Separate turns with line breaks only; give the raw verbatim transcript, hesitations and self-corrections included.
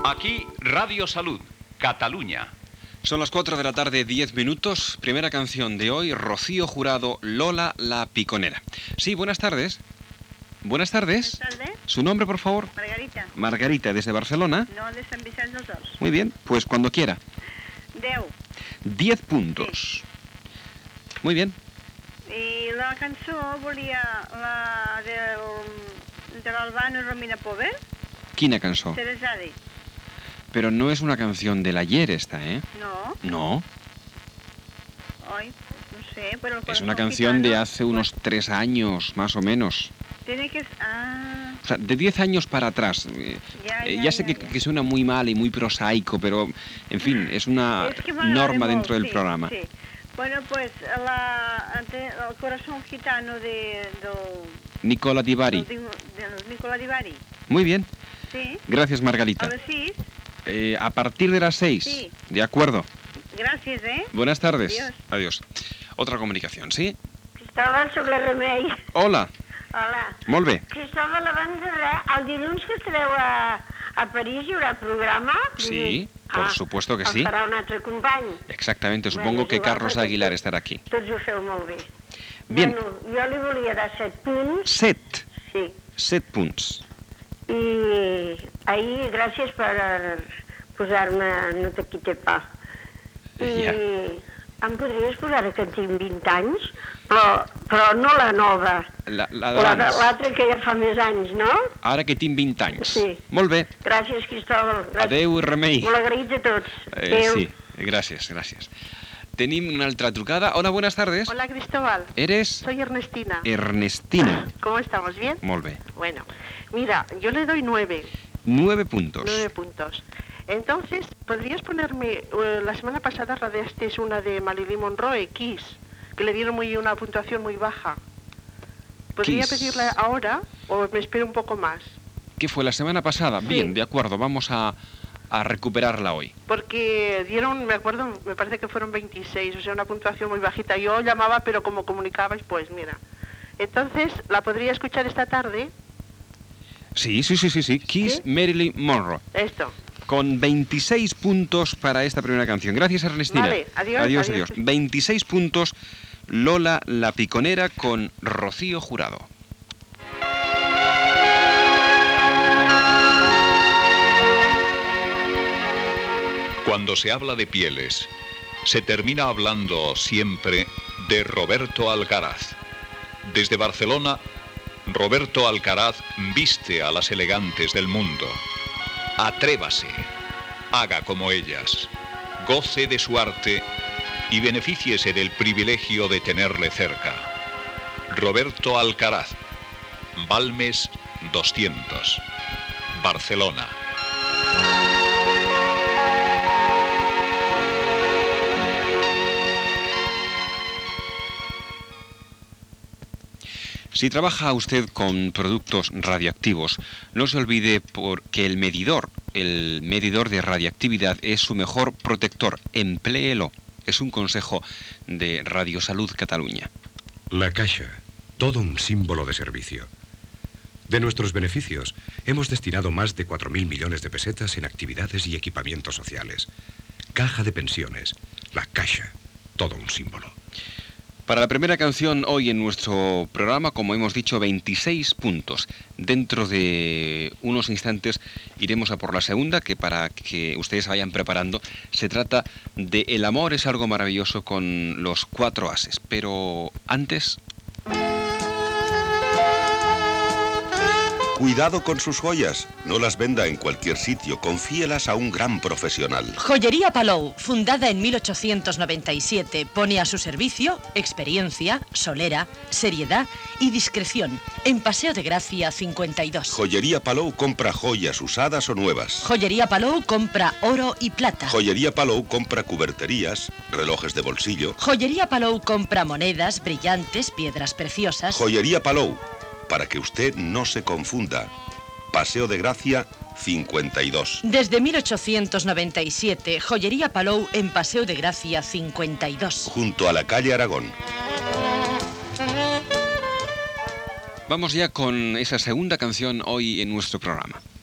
Aquí Radio Salud, Cataluña.
Son las cuatro de la tarde, diez minutos. Primera canción de hoy, Rocío Jurado, Lola la Piconera. Sí, buenas tardes. Buenas tardes.
Buenas tardes.
¿Su nombre, por favor?
Margarita.
Margarita, ¿desde Barcelona?
No, de Sant Vicenç dels Horts.
Muy bien, pues cuando quiera.
Deu.
Diez puntos. Muy bien.
I la cançó volia la del, de l'Albano Romina Pover,
¿Quina cançó?
Ceresade.
Pero no es una canción del ayer esta, ¿eh?
No,
No,
ay, no sé, pero... el
es una
corazón
canción de
gitano,
hace unos tres años, más o menos.
Tiene que... Ah,
O sea, de diez años para atrás. Eh,
ya,
eh,
ya,
ya sé
ya,
que,
ya.
que suena muy mal y muy prosaico, pero, en fin, es una
És que m'agrada
norma
molt,
dentro del
sí,
programa.
Sí. Bueno, pues la, ante- el corazón gitano de, del,
Nicola Di Bari.
del, del Nicola Di Bari.
Muy bien.
Sí,
Gracias,
a
Margarita.
les sis.
Eh, a partir de las seis.
Sí.
De acuerdo.
Gràcies, eh?
Buenas tardes.
Adiós.
Adiós. Otra comunicación, ¿sí?
Cristóbal, soc la Remei.
Hola.
Hola.
Molt bé.
Cristóbal, abans de res, el dilluns que estareu a, a París hi haurà programa?
Sí, por supuesto que sí.
El farà un altre company.
Exactamente. Supongo
Bueno,
que
igual,
Carlos
perquè
Aguilar
tots-
estará aquí.
Tots ho feu molt bé.
Bien.
Bueno, jo li volia dar set punts,
Set.
sí.
Set punts.
I ahir, gràcies per posar-me No te quite pa. I
Ja.
em podries posar que tinc vint anys, però, però no la nova,
La, la
la de-
d'abans.
l'altra que ja fa més anys, no?
Ara que tinc vint anys.
Sí.
Molt bé.
Gràcies, Cristóbal. Gràcies.
Adeu i remei.
Molt agraïts a tots.
Eh,
Adéu.
sí, gracias, gracias. Tenim una altra trucada. Hola, buenas tardes.
Hola Cristóbal,
Eres
soy Ernestina.
Ernestina.
¿Cómo estamos? ¿Bien?
Molt bé.
Bueno, mira, yo le doy nueve,
Nueve puntos.
nueve puntos. Entonces, ¿podrías ponerme, eh, la semana pasada radiaste una de Marilyn Monroe, Kiss, que le dieron muy una puntuación muy baja? ¿Podría
Kiss.
pedirla ahora o me espero un poco más?
¿Qué fue la semana pasada?
Sí.
Bien, de acuerdo, vamos a, a recuperarla hoy.
Porque dieron, me acuerdo, me parece que fueron veintiséis, o sea, una puntuación muy bajita. Yo llamaba, pero como comunicabais, pues mira. Entonces, ¿la podría escuchar esta tarde?
Sí, sí, sí, sí, sí. Kiss
¿Sí?
Marilyn Monroe.
Esto.
Con veintiséis puntos para esta primera canción. Gracias, Ernestina.
Vale, adiós,
Adiós,
adiós.
adiós. veintiséis puntos, Lola la Piconera con Rocío Jurado.
Cuando se habla de pieles, se termina hablando siempre de Roberto Alcaraz. Desde Barcelona, Roberto Alcaraz viste a las elegantes del mundo. Atrévase, haga como ellas, goce de su arte y benefíciese del privilegio de tenerle cerca. Roberto Alcaraz, Balmes doscientos, Barcelona.
Si trabaja usted con productos radioactivos, no se olvide por que el medidor, el medidor de radiactividad es su mejor protector. Empléelo. Es un consejo de Radio Salud Cataluña.
La Caixa, todo un símbolo de servicio. De nuestros beneficios, hemos destinado más de cuatro mil millones de pesetas en actividades y equipamientos sociales. Caja de pensiones, La Caixa, todo un símbolo.
Para la primera canción hoy en nuestro programa, como hemos dicho, veintiséis puntos. Dentro de unos instantes iremos a por la segunda, que para que ustedes vayan preparando, se trata de El amor es algo maravilloso con los cuatro ases. Pero antes...
Cuidado con sus joyas, no las venda en cualquier sitio, confíelas a un gran profesional.
Joyería Palou, fundada en mil ochocientos noventa y siete, pone a su servicio experiencia, solera, seriedad y discreción en Paseo de Gracia cincuenta y dos.
Joyería Palou compra joyas usadas o nuevas.
Joyería Palou compra oro y plata.
Joyería Palou compra cuberterías, relojes de bolsillo.
Joyería Palou compra monedas, brillantes, piedras preciosas.
Joyería Palou, para que usted no se confunda. Paseo de Gracia cincuenta y dos.
Desde mil ochocientos noventa y siete, Joyería Palou en Paseo de Gracia cincuenta y dos.
Junto a la calle Aragón.
Vamos ya con esa segunda canción hoy en nuestro programa.